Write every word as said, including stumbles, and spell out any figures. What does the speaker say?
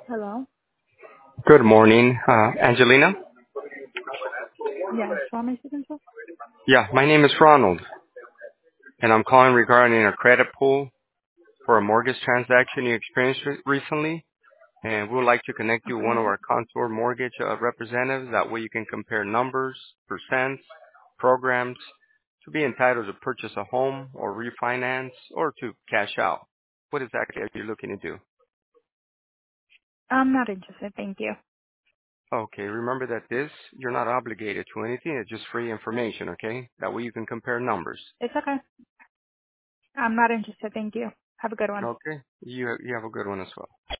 Hello? Good morning, uh, Angelina. Yes, what am I speaking to? Yeah, my name is Ronald, and I'm calling regarding a credit pull for a mortgage transaction you experienced re- recently, and we would like to connect you with one of Okay. our Contour mortgage uh, representatives. That way you can compare numbers, percents, programs to be entitled to purchase a home or refinance or to cash out. What exactly are you looking to do? I'm not interested, thank you. Okay, remember that this, you're not obligated to anything. It's just free information, okay? That way you can compare numbers. It's okay. I'm not interested, thank you. Have a good one. Okay. You you have a good one as well.